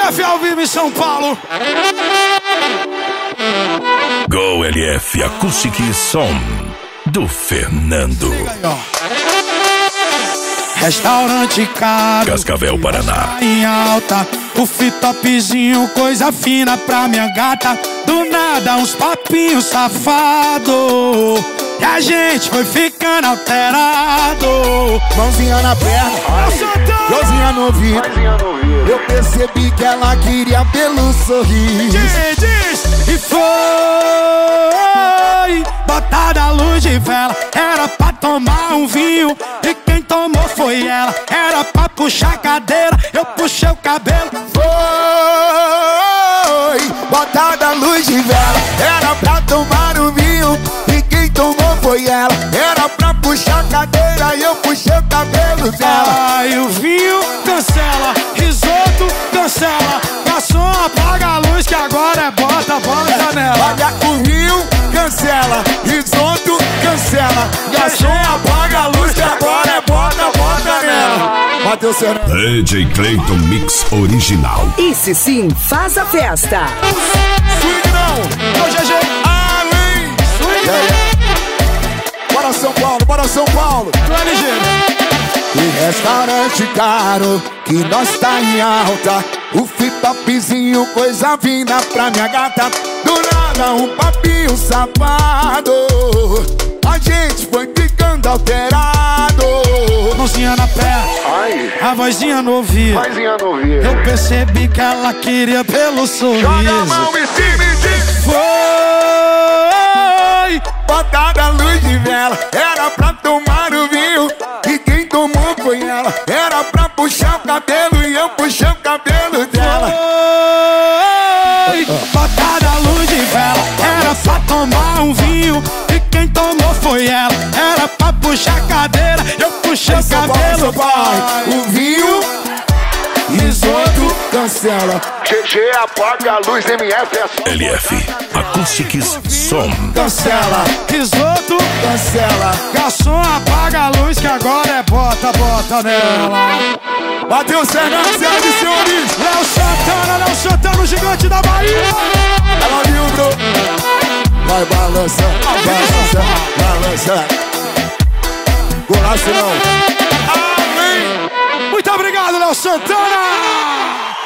LF ao vivo em São Paulo. Go LF Acoustic Som do Fernando. Restaurante caro, Cascavel, Paraná. em alta, o topzinho, coisa fina pra minha gata. Do nada uns papinhos safado, e a gente foi ficando alterado. Mãozinha na perna, mãozinha no ouvido. Eu percebi que ela queria pelo sorriso. Diz, e foi botada a luz de vela. Era pra tomar um vinho, e quem tomou foi ela. Era pra puxar a cadeira, eu puxei o cabelo. Foi botada a luz de vela. Era pra tomar um vinho, e quem tomou foi ela. Era pra puxar a cadeira e eu puxei o cabelo dela. Ai, o vinho cancela, risoto cancela. Garçom, apaga a luz que agora é bota nela. Olha, o vinho cancela, risoto cancela. Garçom, apaga a luz que agora é bota nela. Matheus Fernando. DJ Clayton Mix Original. Esse sim faz a festa. Swing não, Ô, GG, além. Bora São Paulo, bora São Paulo. tu é ligeiro. E restaurante caro, que nós tá em alta. O topzinho, coisa fina pra minha gata. Do nada um papinho safado, a gente foi ficando alterado. Mãozinha na perna, a vozinha no ouvido. Eu percebi que ela queria pelo sorriso. Joga a mão em cima e diz: Foi botada a luz de vela. Era pra tomar o vinho, e quem tomou foi ela. Era pra puxar o cabelo e eu puxei o cabelo dela. Foi botada a luz de vela. Era pra tomar um vinho, e quem tomou foi ela. Era pra puxar a cadeira, eu puxei o cabelo. O vinho, risoto, cancela. GG, apaga a luz, MF é só. LF Acoustics Som. Cancela, Risoto, cancela. garçom, apaga a luz que agora é bota nela. Matheus Fernando, senhoras e senhores. Léo Santana, o gigante da Bahia. Ela viu, bro. Vai balançar, balança. Golaço não. Amém. Muito obrigado, Léo Santana.